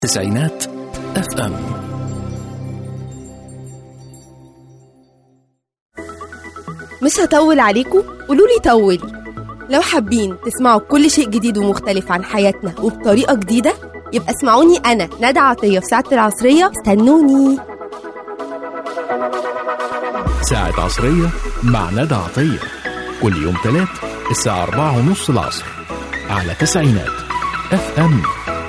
تسعينات اف ام. مش هطول عليكم، قولولي طولي. لو حابين تسمعوا كل شيء جديد ومختلف عن حياتنا وبطريقة جديدة، يبقى اسمعوني أنا ندى عطية في ساعة العصرية. استنوني ساعة عصرية مع ندى عطية كل يوم 3 الساعة 4:30 العصر على تسعينات اف ام.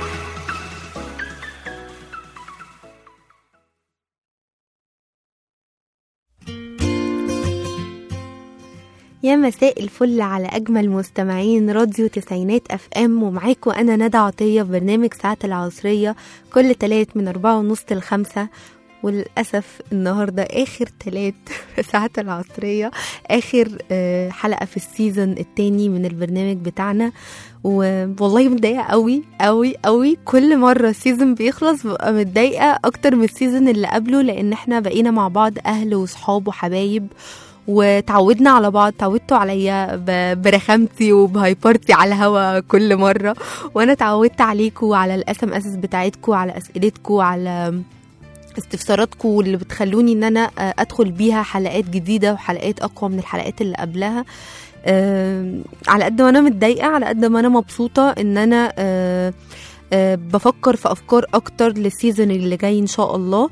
يا مساء الفل على أجمل مستمعين راديو تسعينات اف ام، ومعاكم أنا ندى عطية في برنامج ساعة العصرية كل تلات من 4:30 ل5. وللأسف النهاردة آخر تلات في ساعة العصرية، آخر حلقة في السيزن التاني من البرنامج بتاعنا. والله متضايقة قوي قوي قوي، كل مرة السيزن بيخلص ببقى متضايقة أكتر من السيزن اللي قبله، لأن احنا بقينا مع بعض أهل وصحاب وحبايب، وتعودنا على بعض. تعودتوا عليا برخامتي وبهايبرتي على الهوا كل مرة، وانا تعودت عليكم على الاسم اسس بتاعتكم، على اسئلتكم، على استفساراتكم اللي بتخلوني ان انا ادخل بيها حلقات جديدة وحلقات اقوى من الحلقات اللي قبلها. على قد ما انا متضايقة، على قد ما انا مبسوطة ان انا بفكر في افكار اكتر للسيزون اللي جاي ان شاء الله.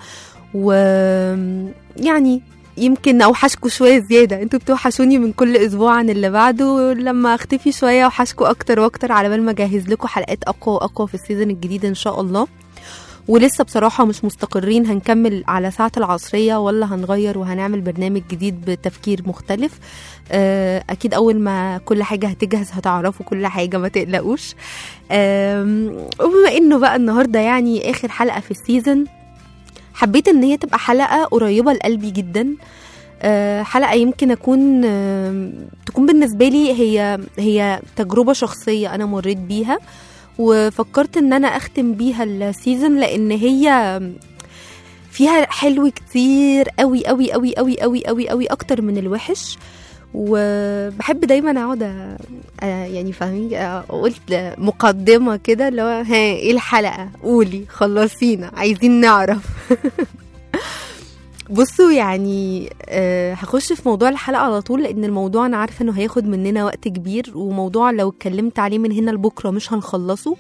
ويعني يمكن اوحشكوا شويه زياده، انتوا بتوحشوني من كل اسبوع عن اللي بعده، لما اختفي شويه اوحشكوا اكتر واكتر، على بال ما اجهز لكم حلقات اقوى واقوى في السيزون الجديد ان شاء الله. ولسه بصراحه مش مستقرين هنكمل على ساعه العصريه ولا هنغير وهنعمل برنامج جديد بتفكير مختلف. اكيد اول ما كل حاجه هتجهز هتعرفوا كل حاجه، ما تقلقوش. وبما انه بقى النهارده يعني اخر حلقه في السيزون، حبيت ان هي تبقى حلقة قريبة لقلبي جدا. حلقة يمكن تكون بالنسبة لي هي تجربة شخصية انا مريت بيها، وفكرت ان انا اختم بيها السيزون، لان هي فيها حلو كتير قوي قوي قوي قوي قوي قوي قوي اكتر من الوحش. وبحب دايما اقعد يعني فاهمين، قلت مقدمه كده اللي هو ايه الحلقه، قولي خلصينا عايزين نعرف. بصوا يعني هخش في موضوع الحلقه على طول، لان الموضوع انا عارفه انه هياخد مننا وقت كبير، وموضوع لو اتكلمت عليه من هنا لبكره مش هنخلصه.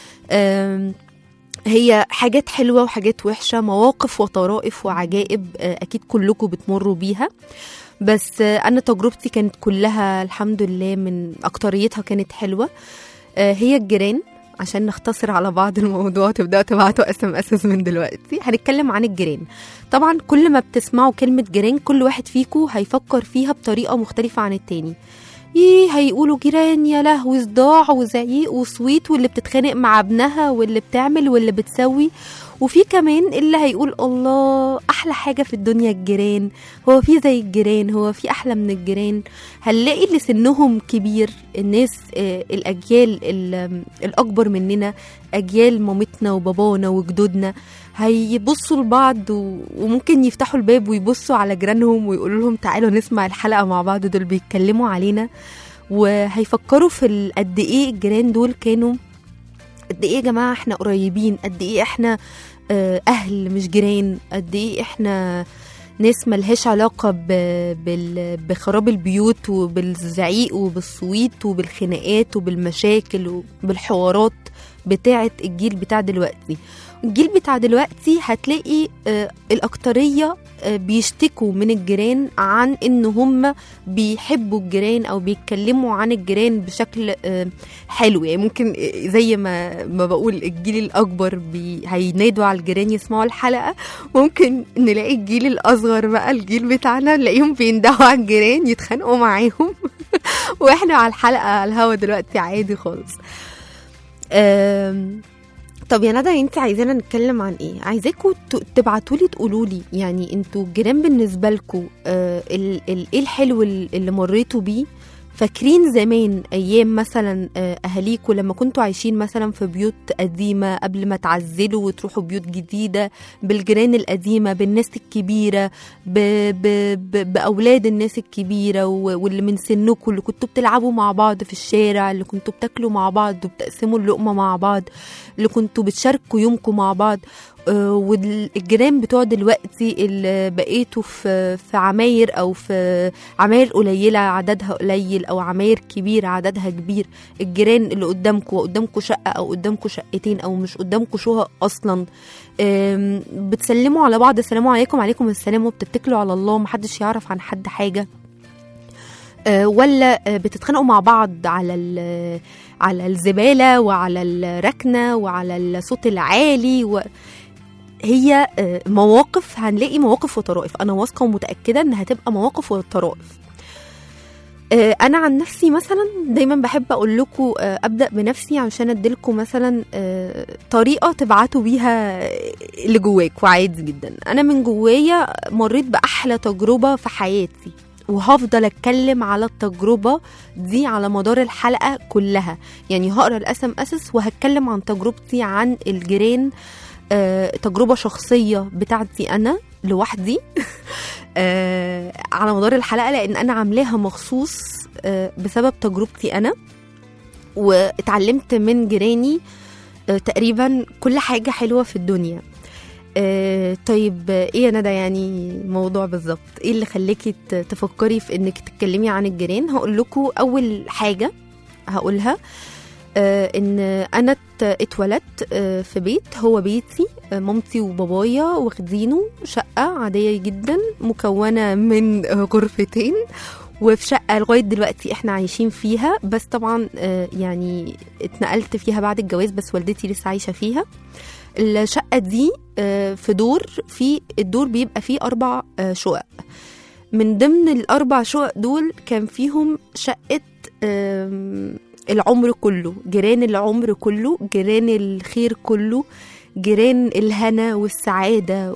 هي حاجات حلوه وحاجات وحشه، مواقف وطرائف وعجائب اكيد كلكم بتمروا بيها. بس أنا تجربتي كانت كلها الحمد لله من أكتريتها كانت حلوة. هي الجيران، عشان نختصر على بعض الموضوع تبدأوا تبعتوا أساس من دلوقتي. هنتكلم عن الجيران. طبعا كل ما بتسمعوا كلمة جيران كل واحد فيكو هيفكر فيها بطريقة مختلفة عن التاني. هيقولوا جيران يا لهوي صداع وزعيق وصويت، واللي بتتخانق مع ابنها واللي بتعمل واللي بتسوي. وفي كمان اللي هيقول الله أحلى حاجة في الدنيا الجيران، هو في زي الجيران، هو في أحلى من الجيران. هنلاقي اللي سنهم كبير، الناس الأجيال الأكبر مننا، أجيال مامتنا وبابانا وجدودنا، هيبصوا لبعض وممكن يفتحوا الباب ويبصوا على جيرانهم ويقولوا لهم تعالوا نسمع الحلقة مع بعض، دول بيتكلموا علينا. وهيفكروا في قد إيه الجيران دول كانوا، قد ايه يا جماعه احنا قريبين، قد ايه احنا اهل مش جيران، قد ايه احنا ناس ملهاش علاقه بخراب البيوت وبالزعيق وبالصويت وبالخناقات وبالمشاكل وبالحوارات بتاعه الجيل بتاع دلوقتي. الجيل بتاع دلوقتي هتلاقي الأكترية بيشتكوا من الجيران عن إن هم بيحبوا الجيران أو بيتكلموا عن الجيران بشكل حلو. يعني ممكن زي ما بقول الجيل الأكبر هينادوا على الجيران يسمعوا الحلقة، ممكن نلاقي الجيل الأصغر بقى الجيل بتاعنا نلاقيهم بيندهوا على الجيران يتخانقوا معاهم وإحنا على الحلقة على الهوا دلوقتي عادي خالص. طب يا ندى، انت عايزانا نتكلم عن ايه؟ عايزاكم تبعتولي تقولولي يعني انتوا الجيران بالنسبه لكم ايه الحلو اللي مريتوا بيه فاكرين زمان ايام مثلا اهاليكوا لما كنتوا عايشين مثلا في بيوت قديمه قبل ما تعزلوا وتروحوا بيوت جديده، بالجيران القديمه، بالناس الكبيره، باولاد الناس الكبيره واللي من سنكوا، اللي كنتوا بتلعبوا مع بعض في الشارع، اللي كنتوا بتاكلوا مع بعض وبتقسموا اللقمه مع بعض، اللي كنتوا بتشاركوا يومكم مع بعض. والجيران بتوع دلوقتي اللي بقيتوا في عماير او في عماير قليله عددها قليل او عماير كبيره عددها كبير، الجيران اللي قدامكم شقه او قدامكم شقتين او مش قدامكم شقق اصلا، بتسلموا على بعض السلام عليكم وعليكم السلام وبتتكلوا على الله، محدش يعرف عن حد حاجه، ولا بتتخانقوا مع بعض على الزباله وعلى الركنه وعلى الصوت العالي. هي مواقف، هنلاقي مواقف وطرائف، انا واثقه ومتاكده ان هتبقى مواقف وطرائف. انا عن نفسي مثلا دايما بحب اقول لكم ابدا بنفسي عشان اديلكم مثلا طريقه تبعتوا بيها اللي جواكوا عادي جدا. انا من جوايا مريت باحلى تجربه في حياتي، وهفضل اتكلم على التجربه دي على مدار الحلقه كلها، يعني هقرا القسم قصص وهتكلم عن تجربتي عن الجيران، تجربة شخصية بتاعتي أنا لوحدي على مدار الحلقة، لأن أنا عاملاها مخصوص بسبب تجربتي أنا، واتعلمت من جيراني تقريبا كل حاجة حلوة في الدنيا. طيب ايه يا ندى يعني موضوع بالظبط ايه اللي خليكي تفكري في انك تتكلمي عن الجيران؟ هقول لكم أول حاجة هقولها ان انا اتولدت في بيت هو بيتي، مامتي وبابايا واخدينه شقة عادية جدا مكونة من غرفتين، وفي شقة لغاية دلوقتي احنا عايشين فيها، بس طبعا يعني اتنقلت فيها بعد الجواز، بس والدتي لسه عايشة فيها. الشقة دي في دور، في الدور بيبقى فيه 4 شقق، من ضمن ال4 شقق دول كان فيهم شقة العمر كله، جيران العمر كله، جيران الخير كله، جيران الهنا والسعادة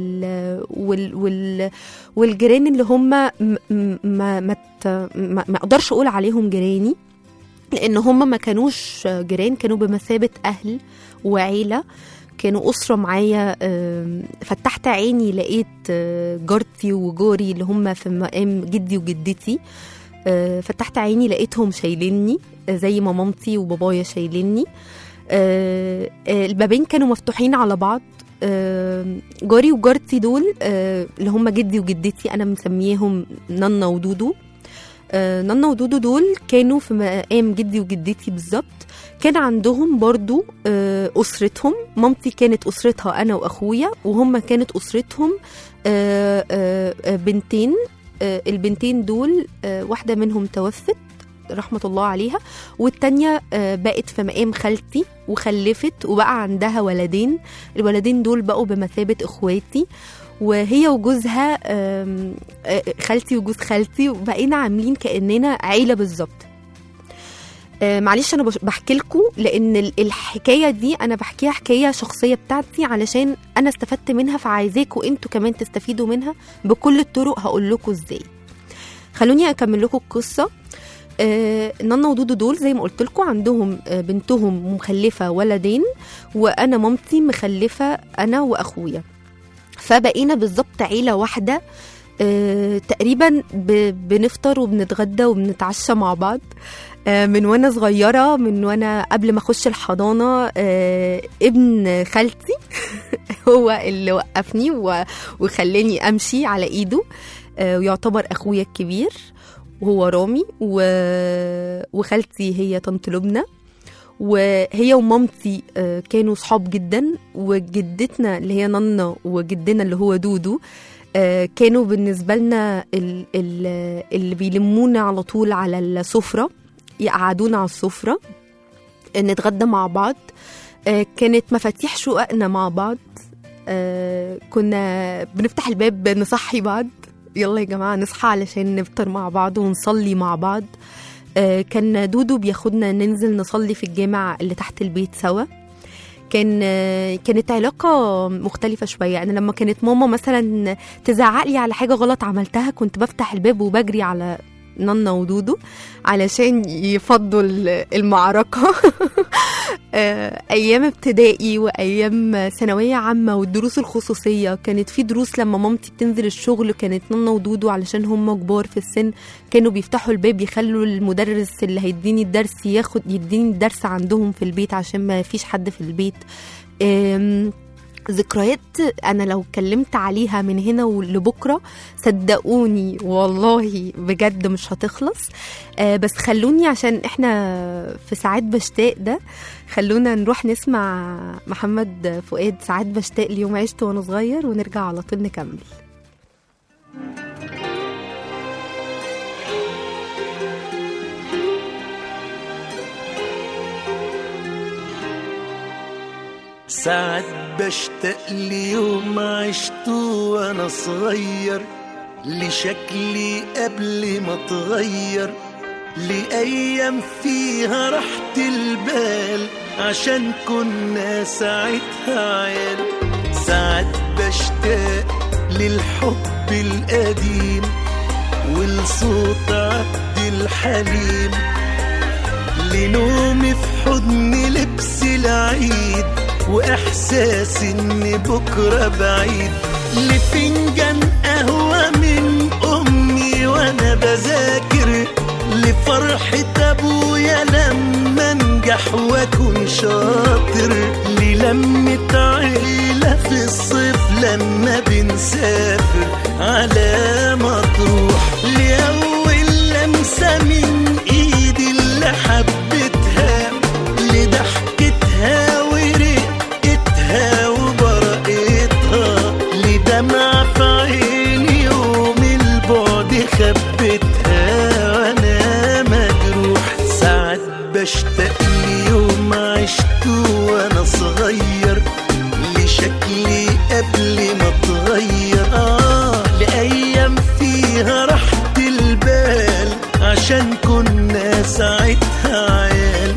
والجيران اللي هم ما اقدرش اقول عليهم جيراني، لان هم ما كانوش جيران، كانوا بمثابة اهل وعيلة، كانوا أسرة معايا. فتحت عيني لقيت جارتي وجوري اللي هم في مقام جدي وجدتي، فتحت عيني لقيتهم شايليني زي ما مامتي وبابايا شايليني. البابين كانوا مفتوحين على بعض. جاري وجارتي دول اللي هم جدي وجدتي انا مسميهم نانا ودودو. نانا ودودو دول كانوا في مقام جدي وجدتي بالظبط، كان عندهم برضو أسرتهم. مامتي كانت أسرتها أنا وأخويا، وهم كانت أسرتهم بنتين. البنتين دول واحدة منهم توفت رحمة الله عليها، والتانية بقت في مقام خالتي وخلفت وبقى عندها ولدين. الولدين دول بقوا بمثابة إخواتي، وهي وجوزها خالتي وجوز خالتي، وبقينا عاملين كأننا عيلة بالظبط. معلش أنا بحكي لكم لأن الحكاية دي أنا بحكيها حكاية شخصية بتاعتي علشان أنا استفدت منها، فعايزاكم أنتوا كمان تستفيدوا منها بكل الطرق. هقول لكم إزاي. خلوني أكمل لكم القصة. نانا ودودو دول زي ما قلت لكم عندهم بنتهم مخلفة ولدين، وأنا مامتي مخلفة أنا وأخويا، فبقينا بالظبط عيلة واحدة. تقريبا بنفطر وبنتغدى وبنتعشى مع بعض. من وانا صغيرة، من وانا قبل ما اخش الحضانة، ابن خالتي هو اللي وقفني وخلاني امشي على ايده، ويعتبر اخويا الكبير وهو رامي، وخالتي هي طنط لبنى، وهي ومامتي كانوا صحاب جدا، وجدتنا اللي هي نانا وجدنا اللي هو دودو كانوا بالنسبة لنا اللي بيلمونا على طول على السفرة، يقعدونا على السفرة نتغدى مع بعض. كانت مفاتيح شققنا مع بعض. كنا بنفتح الباب نصحي بعض، يلا يا جماعة نصحى علشان نفطر مع بعض ونصلي مع بعض. كان دودو بياخدنا ننزل نصلي في الجامع اللي تحت البيت سوا. كانت علاقة مختلفة شوية. يعني لما كانت ماما مثلا تزعق لي على حاجة غلط عملتها، كنت بفتح الباب وبجري على نانا ودودو علشان يفضوا المعركة. أيام ابتدائي وأيام ثانوية عامة والدروس الخصوصية، كانت في دروس لما مامتي بتنزل الشغل كانت نانا ودودو علشان هم كبار في السن كانوا بيفتحوا الباب يخلوا المدرس اللي هيديني الدرس يديني الدرس عندهم في البيت عشان ما فيش حد في البيت. ذكريات أنا لو اتكلمت عليها من هنا لبكرة صدقوني والله بجد مش هتخلص. بس خلوني عشان احنا في ساعات بشتاق ده، خلونا نروح نسمع محمد فؤاد ساعات بشتاق ليوم عشت وانا صغير ونرجع على طول نكمل. ساعات بشتاق ليوم عشته وانا صغير، لشكلي قبل ما اتغير، لأيام فيها راحة البال عشان كنا ساعتها عيال. ساعات بشتاق للحب القديم ولصوت عبد الحليم، لنومي في حضن لبس العيد وإحساس إن بكرة بعيد، لفنجان قهوة من أمي وأنا بذاكر، لفرحة أبويا لما أنجح وأكون شاطر، للمة عيلة في الصيف لما بنسافر على مطروح، لأول لمسة من إيدي اللي حبتها، لضحكتها ورقتها وبرقتها، لدمع في عيني يوم البعد خبتها وانا مجروح. ساعات بشتاق ليوم عشته وانا صغير، لشكلي قبل ما اتغير، لأيام فيها راحة البال عشان كنا ساعتها عيال.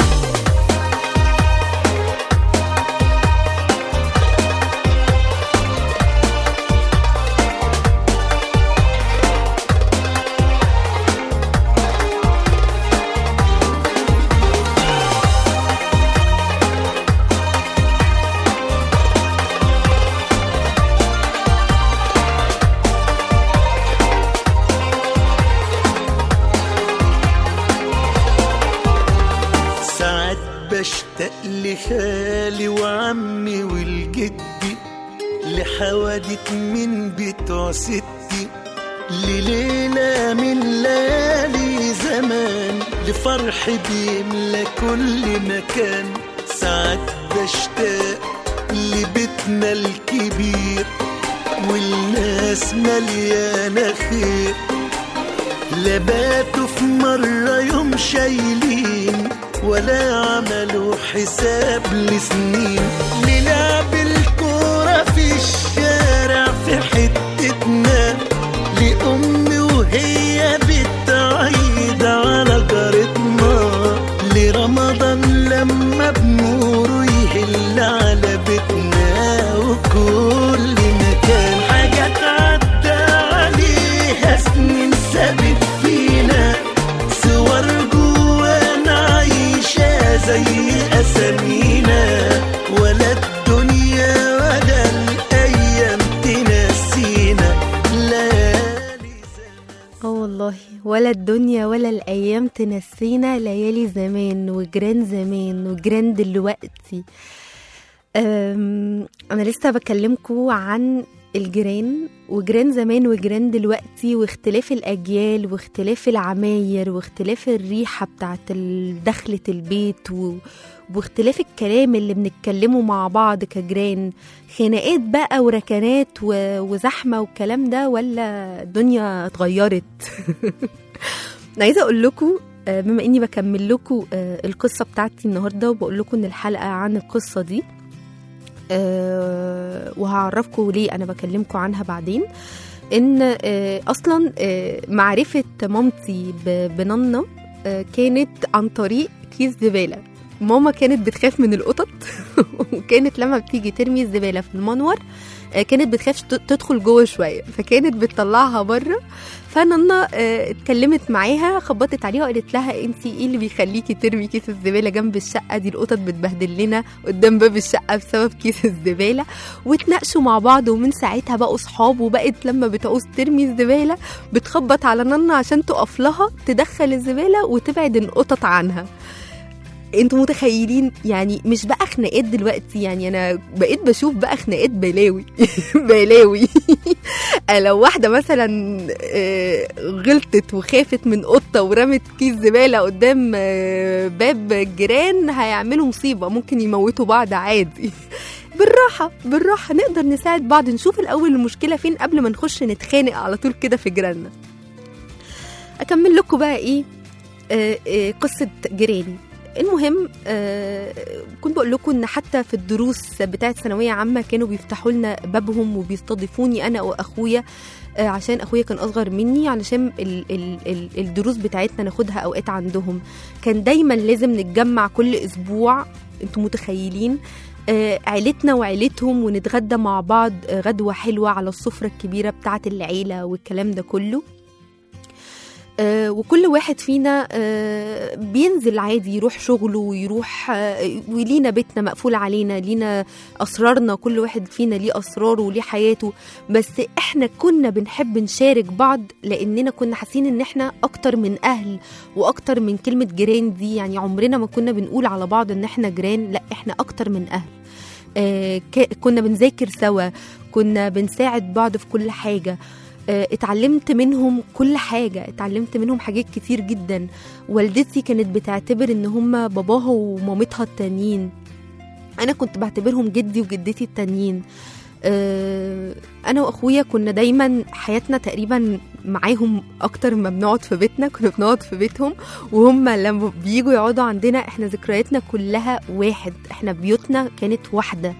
بشتاق لخالي وعمي والجدي، لحوادث من بتوع ستي، لليلة من ليالي زمان، لفرح بيملى كل مكان. ساعات بشتاق لبيتنا الكبير والناس مليانة خير، لباتوا في مرة يوم شايلين ولا عملوا حساب لسنين، للعب الكورة في الشارع في حتتنا، لأمي وهي بتعيد على جارتنا، لرمضان لما بنوره يهل على بيتنا، وكل مكان حاجات عدى عليها سنين سابت فينا، صور جوانا عايشة زي أسامينا، ولا الدنيا ولا الأيام تنسينا ليالي زمان. والله ولا الدنيا ولا الأيام تنسينا ليالي زمان وجيران زمان وجيران دلوقتي. أنا لسه بكلمكم عن الجيران وجيران زمان وجيران دلوقتي، واختلاف الأجيال واختلاف العماير واختلاف الريحة بتاعت دخلة البيت واختلاف الكلام اللي بنتكلمه مع بعض كجيران، خناقات بقى وركنات وزحمة والكلام ده، ولا الدنيا اتغيرت؟ أنا عايزة أقول لكم بما إني بكمل لكم القصة بتاعتي النهاردة، وبقول لكم إن الحلقة عن القصة دي، وهعرفكم ليه أنا بكلمكم عنها بعدين. إن أصلا معرفة مامتي بنانا كانت عن طريق كيس زبالة ماما كانت بتخاف من القطط وكانت لما بتيجي ترمي الزبالة في المنور كانت بتخاف تدخل جوه شوية، فكانت بتطلعها بره. فنانا اتكلمت معاها، خبطت عليها وقالت لها انتي ايه اللي بيخليكي ترمي كيس الزبالة جنب الشقة دي؟ القطط بتبهدل لنا قدام باب الشقة بسبب كيس الزبالة. واتناقشوا مع بعض، ومن ساعتها بقوا صحاب، وبقت لما بتعوز ترمي الزبالة بتخبط على نانا عشان تقف لها تدخل الزبالة وتبعد القطط عنها. انتوا متخيلين؟ يعني مش بقى خناقات دلوقتي، يعني انا بقيت بشوف بقى خناقات بلاوي بلاوي. لو واحده مثلا غلطت وخافت من قطه ورمت كيس زباله قدام باب الجيران هيعملوا مصيبه، ممكن يموتوا بعض عادي. بالراحه بالراحه نقدر نساعد بعض، نشوف الاول المشكله فين قبل ما نخش نتخانق على طول كده في جيراننا. اكمل لكم بقى ايه قصه جيراني. المهم كنت بقول لكم ان حتى في الدروس بتاعه ثانويه عامه كانوا بيفتحوا لنا بابهم وبيستضيفوني انا واخويا، عشان اخويا كان اصغر مني، علشان الدروس بتاعتنا ناخدها اوقات عندهم. كان دايما لازم نتجمع كل اسبوع، انتوا متخيلين؟ عيلتنا وعيلتهم، ونتغدى مع بعض غدوه حلوه على السفره الكبيره بتاعه العيله والكلام ده كله. وكل واحد فينا بينزل عادي يروح شغله ويروح ولينا بيتنا مقفول علينا، لينا أسرارنا، كل واحد فينا ليه أسراره وليه حياته. بس احنا كنا بنحب نشارك بعض لأننا كنا حاسين ان احنا أكتر من أهل وأكتر من كلمة جيران دي. يعني عمرنا ما كنا بنقول على بعض ان احنا جيران، لا احنا أكتر من أهل. كنا بنذاكر سوا، كنا بنساعد بعض في كل حاجة. اتعلمت منهم كل حاجة، اتعلمت منهم حاجات كتير جدا. والدتي كانت بتعتبر ان هم باباها ومامتها التانيين، انا كنت بعتبرهم جدي وجدتي التانيين. انا واخويا كنا دايما حياتنا تقريبا معاهم اكتر ما بنقعد في بيتنا، كنا بنقعد في بيتهم وهم لما بييجوا يقعدوا عندنا. احنا ذكرياتنا كلها واحد، احنا بيوتنا كانت واحدة.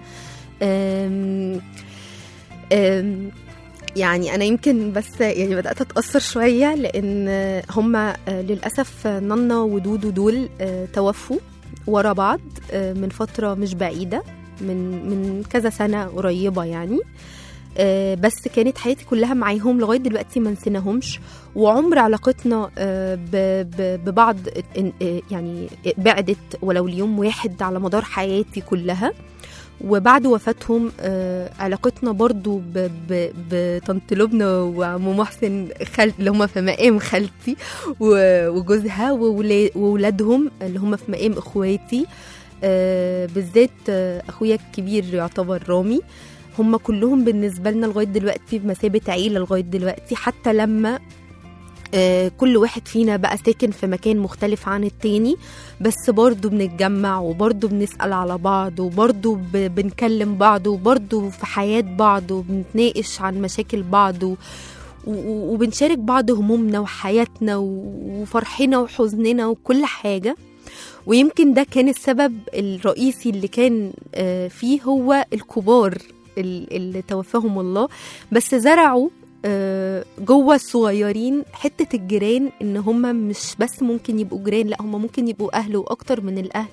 يعني أنا يمكن بس يعني بدأت أتأثر شوية، لأن هما للأسف نانا ودودو دول توفوا ورا بعض من فترة مش بعيدة، من كذا سنة قريبة يعني. بس كانت حياتي كلها معاهم لغاية دلوقتي، ما نسيناهمش. وعمر علاقتنا ببعض يعني بعدت ولو ليوم واحد على مدار حياتي كلها. وبعد وفاتهم علاقتنا برضو بطنط لبنى وعم محسن اللي هم في مقام خالتي وجوزها وولادهم اللي هم في مقام اخواتي، بالذات اخويا الكبير يعتبر رامي. هم كلهم بالنسبة لنا لغاية دلوقتي بمثابة عيلة لغاية دلوقتي، حتى لما كل واحد فينا بقى ساكن في مكان مختلف عن التاني، بس برضو بنتجمع وبرضو بنسأل على بعض وبرضو بنكلم بعض وبرضو في حياة بعض وبنتناقش عن مشاكل بعض وبنشارك بعض همومنا وحياتنا وفرحنا وحزننا وكل حاجة. ويمكن ده كان السبب الرئيسي اللي كان فيه هو الكبار اللي توفاهم الله، بس زرعوا جوه الصغيرين حتة الجيران، ان هم مش بس ممكن يبقوا جيران، لا هم ممكن يبقوا اهل واكتر من الاهل.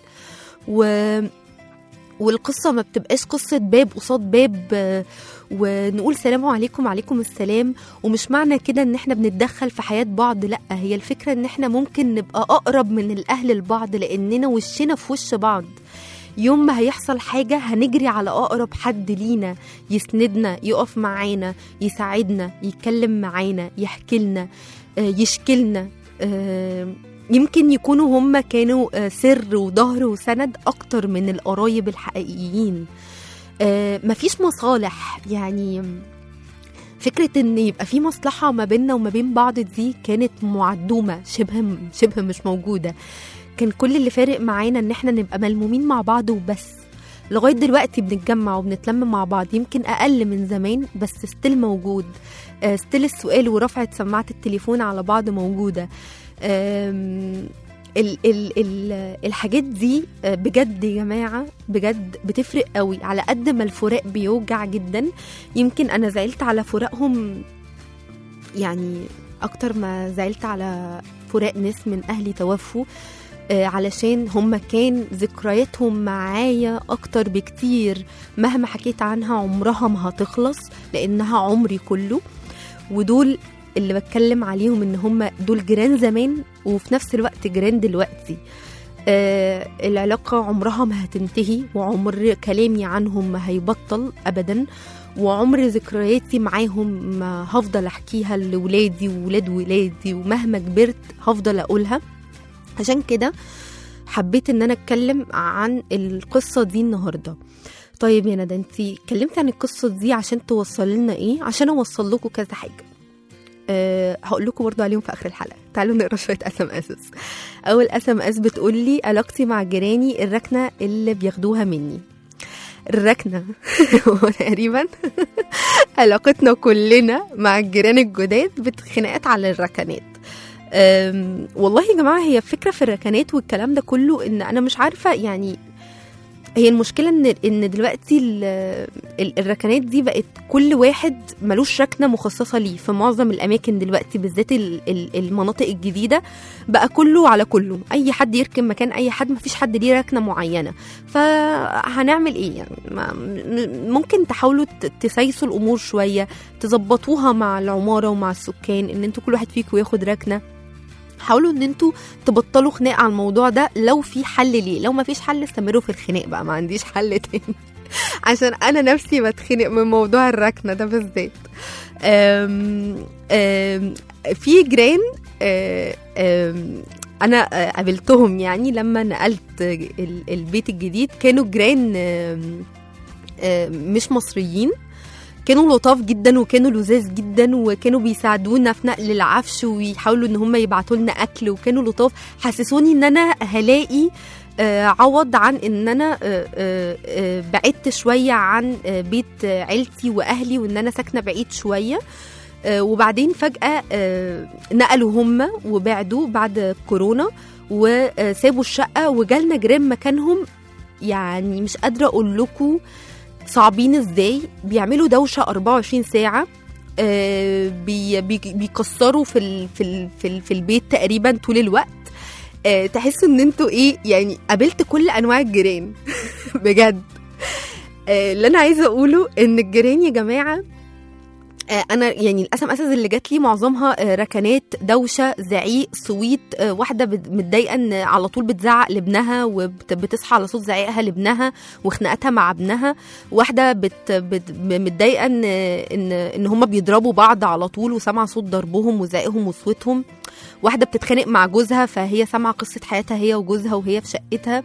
والقصة ما بتبقاش قصة باب قصاد باب ونقول سلام عليكم وعليكم السلام، ومش معنى كده ان احنا بنتدخل في حياة بعض، لا هي الفكرة ان احنا ممكن نبقى اقرب من الاهل لبعض، لاننا وشنا في وش بعض. يوم ما هيحصل حاجة هنجري على أقرب حد لينا يسندنا، يقف معانا، يساعدنا، يتكلم معانا، يحكي لنا، يشكلنا. يمكن يكونوا هم كانوا سر وظهر وسند أكتر من القرايب الحقيقيين. مفيش مصالح، يعني فكرة ان يبقى في مصلحة ما بيننا وما بين بعض دي كانت معدومة، شبه مش موجودة. كان كل اللي فارق معانا ان احنا نبقى ملمومين مع بعض وبس. لغاية دلوقتي بنتجمع وبنتلم مع بعض، يمكن اقل من زمان بس ستيل موجود، ستيل السؤال ورفعة سماعة التليفون على بعض موجودة. الحاجات دي بجد يا جماعة بجد بتفرق قوي، على قد ما الفراق بيوجع جدا. يمكن انا زعلت على فراقهم يعني اكتر ما زعلت على فراق ناس من اهلي توفوا. علشان هم كان ذكرياتهم معايا أكتر بكتير، مهما حكيت عنها عمرها ما هتخلص لأنها عمري كله. ودول اللي بتكلم عليهم إن هم دول جيران زمان وفي نفس الوقت جيران دلوقتي. العلاقة عمرها ما هتنتهي، وعمر كلامي عنهم ما هيبطل أبدا، وعمر ذكرياتي معاهم ما هفضل أحكيها لولادي وولاد ولادي، ومهما كبرت هفضل أقولها. عشان كده حبيت ان انا اتكلم عن القصة دي النهاردة. طيب يا ندى، انتي اتكلمت عن القصة دي عشان توصل لنا ايه؟ عشان اوصل لكم كذا حاجة. هقول لكم برضو عليهم في اخر الحلقة. تعالوا نقرا شوية SMS. اول SMS بتقول لي علاقتي مع جيراني الركنة اللي بياخدوها مني. الركنة تقريبا علاقتنا كلنا مع الجيران الجداد بخناقات على الركنات. والله يا جماعة هي فكرة في الركنات والكلام ده كله، ان انا مش عارفة يعني هي المشكلة ان دلوقتي الركنات دي بقت كل واحد ملوش ركنة مخصصة ليه في معظم الاماكن دلوقتي، بالذات المناطق الجديدة بقى كله على كله، اي حد يركن مكان اي حد، مفيش حد ليه ركنة معينة. فهنعمل ايه يعني؟ ممكن تحاولوا تسيسوا الامور شوية، تظبطوها مع العمارة ومع السكان، ان انتوا كل واحد فيكم ياخد ركنة. حاولوا ان انتوا تبطلوا خناق على الموضوع ده لو في حل ليه. لو ما فيش حل استمروا في الخناق بقى، ما عنديش حل تاني عشان انا نفسي بتخنق من موضوع الركنه ده بالذات. في جيران انا قابلتهم يعني لما نقلت البيت الجديد، كانوا جيران مش مصريين، كانوا لطاف جدا وكانوا لذاذ جدا، وكانوا بيساعدونا في نقل العفش ويحاولوا ان هم يبعتوا لنا اكل، وكانوا لطاف. حسسوني ان انا هلاقي عوض عن ان انا بعدت شويه عن بيت عيلتي واهلي، وان انا ساكنه بعيد شويه. وبعدين فجاه نقلوا هم وبعدوا بعد كورونا وسابوا الشقه، وجالنا جيران مكانهم. يعني مش قادره اقول لكم صعبين ازاي، بيعملوا دوشه 24 ساعه، بيكسروا في البيت تقريبا طول الوقت. تحسوا ان انتوا ايه يعني، قابلت كل انواع الجيران بجد. اللي انا عايزه اقوله ان الجيران يا جماعه، انا يعني الSMS اللي جات لي معظمها ركنات، دوشه، زعيق، صويت. واحده متضايقه ان على طول بتزعق لابنها وبتصحى على صوت زعيقها لابنها وخناقتها مع ابنها. واحده متضايقه ان هم بيضربوا بعض على طول وسامعه صوت ضربهم وزعيقهم وصوتهم. واحده بتتخانق مع جوزها فهي سامعه قصه حياتها هي وجوزها وهي في شقتها.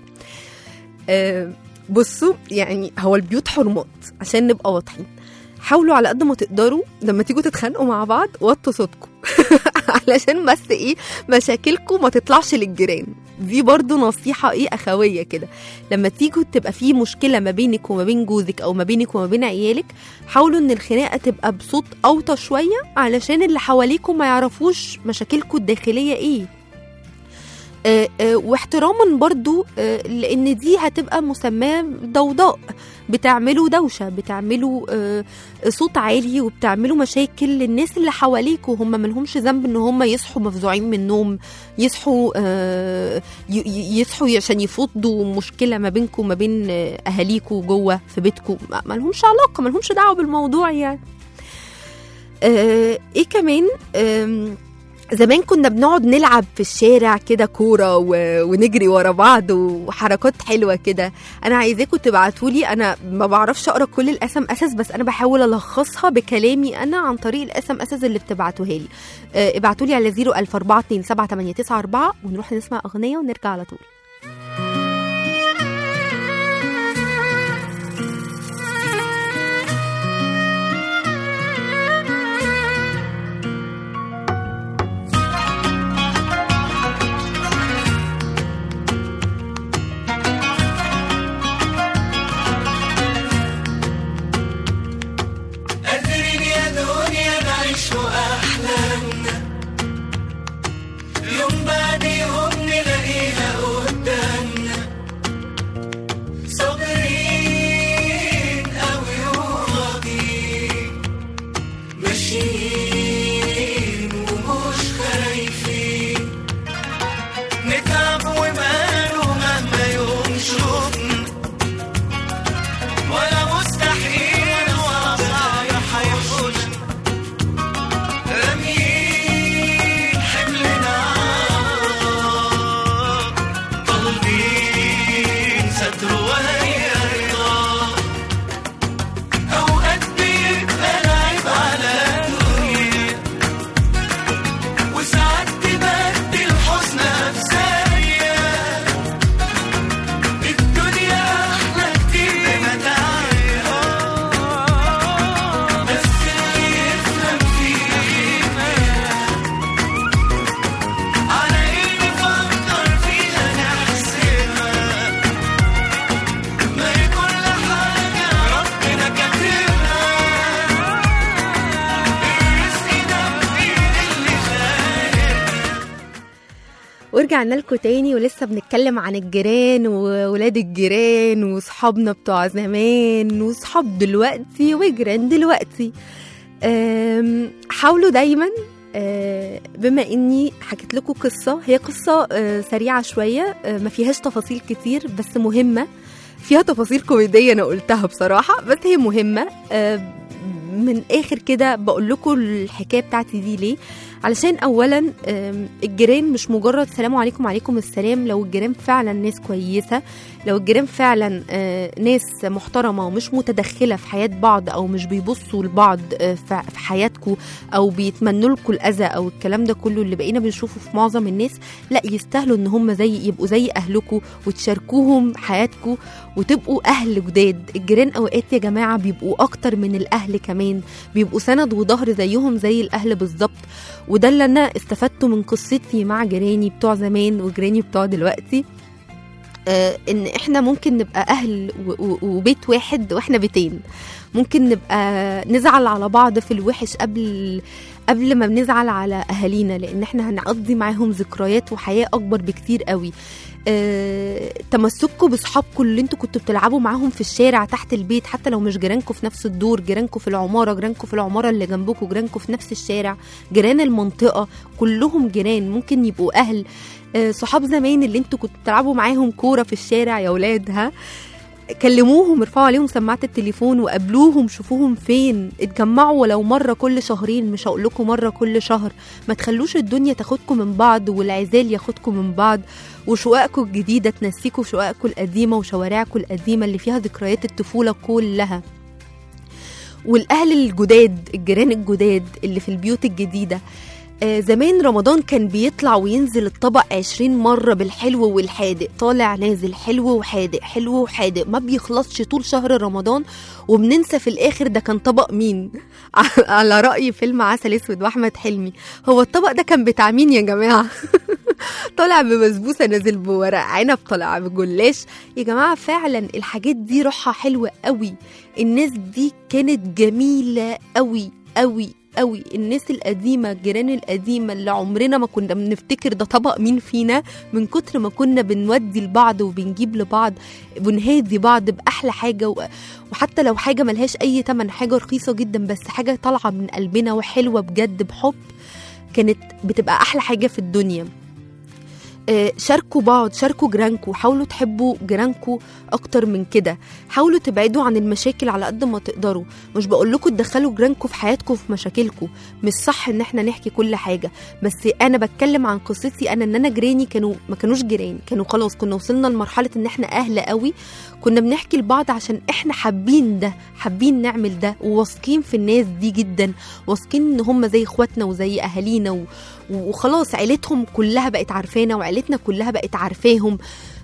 بصوا يعني هو البيوت حرمات، عشان نبقى واضحين. حاولوا على قد ما تقدروا لما تيجوا تتخانقوا مع بعض وطوا صوتكم علشان بس ايه، مشاكلكم ما تطلعش للجيران. دي برضو نصيحة ايه اخوية كده. لما تيجوا تبقى في مشكلة ما بينك وما بين جوزك او ما بينك وما بين عيالك، حاولوا ان الخناقة تبقى بصوت اوطى شوية علشان اللي حواليكم ما يعرفوش مشاكلكم الداخلية ايه. واحتراما برضو، لان دي هتبقى مسماه ضوضاء، بتعملوا دوشه، بتعملوا صوت عالي، وبتعملوا مشاكل للناس اللي حواليكوا. هم ملهمش ذنب ان هم يصحوا مفزوعين من النوم، يصحوا عشان يفضوا مشكله ما بينكم وما بين اهاليكوا جوه في بيتكم. ملهمش علاقه، ملهمش دعوه بالموضوع يعني. ايه كمان، زمان كنا بنقعد نلعب في الشارع كده كورة ونجري ورا بعض وحركات حلوة كده. أنا عايزاكم تبعتولي، أنا ما بعرفش أقرأ كل الSMS بس أنا بحاول ألخصها بكلامي أنا عن طريق الSMS اللي بتبعتوها لي. ابعتولي على 004278994 ونروح نسمع أغنية ونرجع على طول. يوم بعد يوم نلاقيها ورجعنا لكم تاني ولسه بنتكلم عن الجيران وولاد الجيران وصحابنا بتوع زمان وصحاب دلوقتي وجيران دلوقتي. حاولوا دايما، بما اني حكيت لكم قصة، هي قصة سريعة شوية، ما فيهاش تفاصيل كتير بس مهمة، فيها تفاصيل كوميدية انا قلتها بصراحة بس هي مهمة. من اخر كده بقول لكم الحكاية بتاعتي دي ليه؟ علشان اولا الجيران مش مجرد سلام عليكم وعليكم السلام. لو الجيران فعلا ناس كويسة، لو الجيران فعلا ناس محترمة ومش متدخلة في حياة بعض او مش بيبصوا لبعض في حياتكم او بيتمنوا لكم الاذى او الكلام ده كله اللي بقينا بنشوفه في معظم الناس، لا يستاهلوا ان هم يبقوا زي اهلكم وتشاركوهم حياتكم وتبقوا اهل جداد. الجيران اوقات يا جماعة بيبقوا اكتر من الاهل كمان، بيبقوا سند وظهر زيهم زي الاهل بالظبط. وده اللي انا استفدته من قصتي مع جيراني بتوع زمان وجيراني بتوع دلوقتي، ان احنا ممكن نبقى اهل وبيت واحد واحنا بيتين. ممكن نبقى نزعل على بعض في الوحش قبل ما بنزعل على اهالينا، لان احنا هنقضي معاهم ذكريات وحياة اكبر بكتير قوي. تمسكوا بصحابكم اللي انتوا كنتوا بتلعبوا معاهم في الشارع تحت البيت، حتى لو مش جيرانكم في نفس الدور، جيرانكم في العمارة، جيرانكم في العمارة اللي جنبكم، جيرانكم في نفس الشارع، جيران المنطقة، كلهم جيران ممكن يبقوا اهل. صحاب زمان اللي انتوا كنتوا بتلعبوا معاهم كورة في الشارع يا ولاد، كلموهم، ارفعوا عليهم سماعة التليفون وقابلوهم، شوفوهم فين، اتجمعوا ولو مرة كل شهرين، مش هقول لكم مرة كل شهر. ما تخلوش الدنيا تاخدكم من بعض والعزال ياخدكم من بعض، وشققكم الجديدة تنسيكم شققكم القديمة وشوارعكم القديمة اللي فيها ذكريات الطفولة كلها. والأهل الجداد، الجيران الجداد اللي في البيوت الجديدة، زمان رمضان كان بيطلع وينزل الطبق 20 مرة بالحلو والحادق، طالع نازل حلو وحادق حلو وحادق، ما بيخلصش طول شهر رمضان، وبننسى في الآخر ده كان طبق مين. على رأي فيلم عسل اسود واحمد حلمي، هو الطبق ده كان بتاع مين يا جماعة؟ طالع بمسبوسة، نازل بورق عنب، طالع بجلاش. يا جماعة فعلا الحاجات دي روحها حلوة قوي، الناس دي كانت جميلة قوي قوي قوي. الناس القديمة، الجيران القديمة اللي عمرنا ما كنا بنفتكر ده طبق مين فينا، من كتر ما كنا بنودي لبعض وبنجيب لبعض، بنهادي بعض بأحلى حاجة. وحتى لو حاجة ملهاش أي تمن، حاجة رخيصة جدا بس حاجة طالعة من قلبنا وحلوة بجد بحب، كانت بتبقى أحلى حاجة في الدنيا. شاركوا بعض، شاركوا جيرانكوا، حاولوا تحبوا جيرانكوا اكتر من كده، حاولوا تبعدوا عن المشاكل على قد ما تقدروا. مش بقول لكم تدخلوا جيرانكوا في حياتكم في مشاكلكم، مش صح ان احنا نحكي كل حاجه، بس انا بتكلم عن قصتي انا، ان انا جيراني ما كانوش جيران، كانوا خلاص كنا وصلنا لمرحله ان احنا اهل قوي، كنا بنحكي لبعض عشان احنا حابين ده، حابين نعمل ده، وواثقين في الناس دي جدا، واثقين ان هم زي اخواتنا وزي اهالينا وخلاص عيلتهم كلها بقت عارفانا وعيلتنا كلها بقت عارفاهم.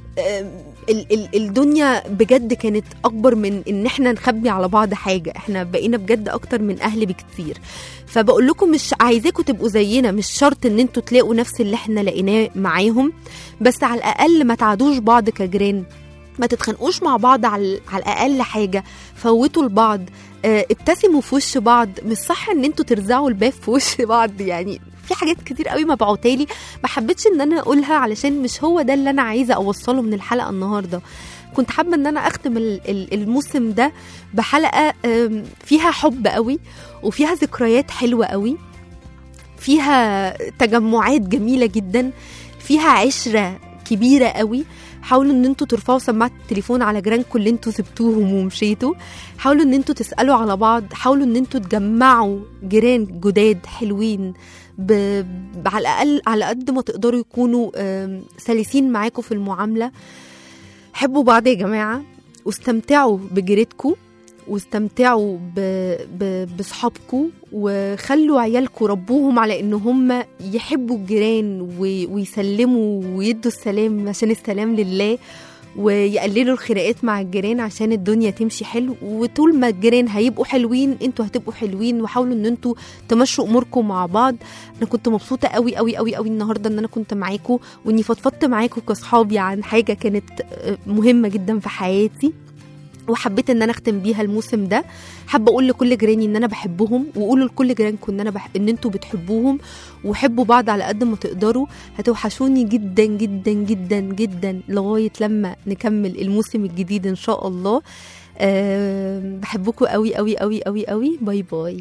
الدنيا بجد كانت اكبر من ان احنا نخبي على بعض حاجة، احنا بقينا بجد اكتر من اهل بكتير. فبقول لكم مش عايزاكم تبقوا زينا، مش شرط ان انتوا تلاقوا نفس اللي احنا لقيناه معاهم، بس على الاقل ما تعادوش بعض كجيران، ما تتخانقوش مع بعض على الاقل حاجة، فوتوا لبعض، ابتسموا في وش بعض. مش صح ان انتوا ترزعوا الباب في وش بعض، يعني في حاجات كتير قوي مبعوتالي ما حبيتش ان انا اقولها علشان مش هو ده اللي انا عايزه اوصله من الحلقه النهارده. كنت حابه ان انا اختم الموسم ده بحلقه فيها حب قوي، وفيها ذكريات حلوه قوي، فيها تجمعات جميله جدا، فيها عشره كبيره قوي. حاولوا ان انتوا ترفعوا سماعه التليفون على جيرانكم اللي انتوا سبتوهم ومشيتوا، حاولوا ان انتوا تسالوا على بعض، حاولوا ان انتوا تجمعوا جيران جداد حلوين، على الاقل على قد ما تقدروا يكونوا سلسين معاكم في المعامله. حبوا بعض يا جماعه، واستمتعوا بجيرتكم، واستمتعوا بصحابكم، وخلوا عيالكم ربوهم على ان هم يحبوا الجيران ويسلموا ويدوا السلام عشان السلام لله، ويقللوا الخناقات مع الجيران عشان الدنيا تمشي حلو. وطول ما الجيران هيبقوا حلوين انتوا هتبقوا حلوين، وحاولوا ان انتوا تمشوا اموركم مع بعض. انا كنت مبسوطه قوي قوي قوي قوي النهارده ان انا كنت معاكم، واني فضفضت معاكم كاصحابي عن حاجه كانت مهمه جدا في حياتي. وحبيت ان انا اختم بيها الموسم ده. حابه اقول لكل جيراني ان انا بحبهم، وقولوا لكل جيرانكم ان انتوا بتحبوهم، وحبوا بعض على قد ما تقدروا. هتوحشوني جدا جدا جدا جدا لغايه لما نكمل الموسم الجديد ان شاء الله. بحبكم قوي قوي قوي قوي قوي. باي باي.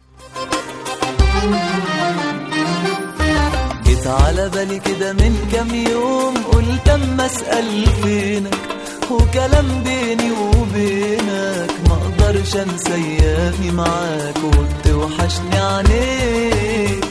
جيت على بالي كده من كام يوم، قلت اما اسأل فينك، وكلام بيني وبينك ما اقدرش انسى ايامي معاك، وبتوحشني عينيك.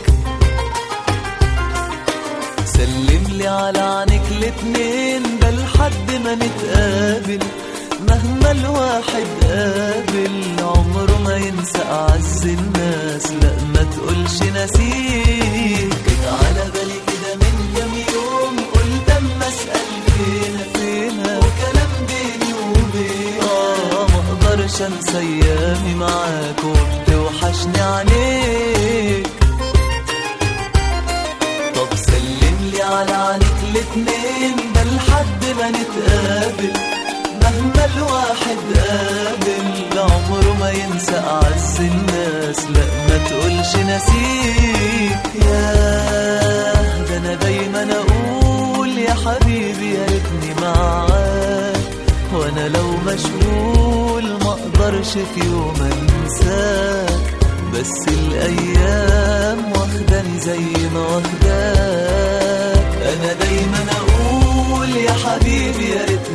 سلم لي على عينيك الاتنين، ده لحد ما نتقابل، مهما الواحد قابل عمره ما ينسى اعز الناس، لا ما تقولش نسيك. جيت على بالي كده من كام يوم، قلت اما اسأل فينا وكلام بيني وبينك، ما اقدرش انسى ايامي معاك، وبتوحشني عينيك. طب سلم لي على عينيك الاتنين، ده لحد ما نتقابل، مهما الواحد قابل عمره ما ينسى أعز الناس، لا ما تقولش نسيك. ياه ده أنا دايما أقول يا حبيبي يا ريتني معاك، وأنا لو مشغول ما أقدرش في يوم أنساك، بس الأيام واخداني زي ما واخداك. أنا دايما أقول يا حبيبي يا ريتني